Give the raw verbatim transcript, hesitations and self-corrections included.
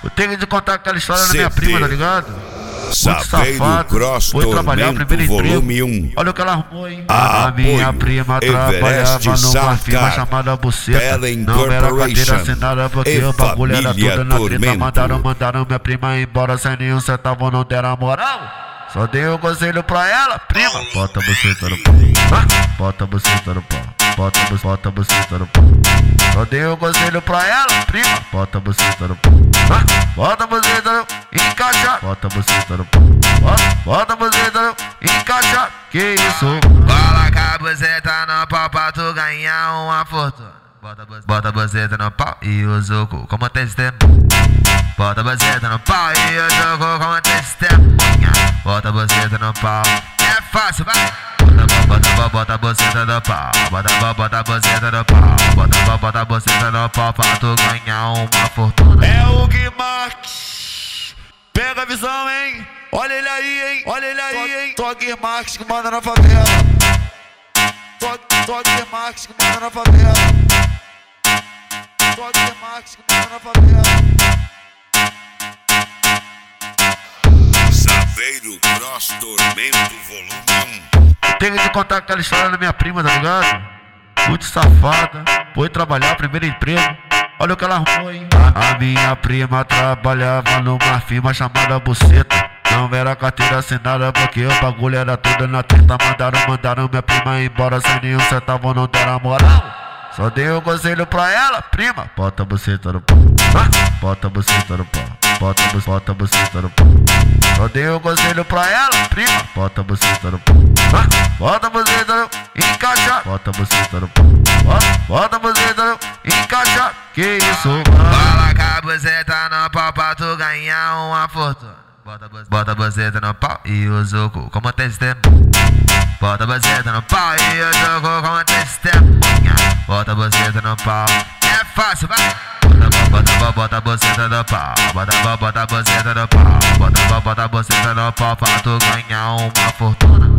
Eu tenho de contar aquela história da minha prima, tá ligado? Saveiro Cross Tormento Volume um. Olha o que ela arrumou, hein? A minha prima trabalhava numa firma chamada Buceta. Não era carteira assinada porque o bagulho era tudo na treta. Mandaram, mandaram minha prima embora sem nenhum centavo, não deram moral. Só dei um conselho pra ela, prima. Bota a buceta no pau, bota a buceta no pau, bota a buceta, bota a buceta no pau. Só dei um conselho pra ela, prima. Bota a buceta no pau, bota a buceta no encaixa, bota a buceta no pau, bota a buceta no encaixa. Que isso? Coloca a buceta no pau pra tu ganhar uma fortuna. Bota a buceta, bota a buceta no pau e usa o cu como testemunha. Bota a buceta no pau e usa o cu como testemunha. Bota a buceta no pau, é fácil, vai. Bota, bota, bota a buceta no pau, bota, bota a buceta no pau, bota, bota a buceta no pau pra tu ganhar uma fortuna. É o Gui Marques, pega a visão, hein? Olha ele aí, hein? Olha ele aí, hein? Só Gui Marques que manda na favela. Só, só Gui Marques que manda na favela. Só Gui Marques que manda na favela. Saveiro Cross Tormento Volume um. Tenho de contar aquela história da minha prima, tá ligado? Muito safada, foi trabalhar, primeiro emprego. Olha o que ela arrumou, hein? A minha prima trabalhava numa firma chamada Buceta. Não era carteira assinada porque o bagulho era tudo na treta. Mandaram, mandaram minha prima embora sem nenhum centavo, não deram moral. Só dei um conselho pra ela, prima. Bota a buceta no pau, bota a buceta no pau, bota a buceta, bota a buceta no pau. Só dei um conselho pra ela, prima. Bota a buceta no pau, bota a buceta no encaixa, bota a buceta no pau, bota a buceta no encaixa. Que isso? Coloca a buceta no pau pra tu ganhar uma fortuna. Bota a buceta no pau e usa o cu como testemunha. Bota a buceta no pau e usa o cu como testemunha. Bota a buceta no pau, é fácil, vai. Bota, bota, bota a buceta no pau, bota, bota a buceta no pau, bota, bota a buceta no pau pra tu ganhar uma fortuna.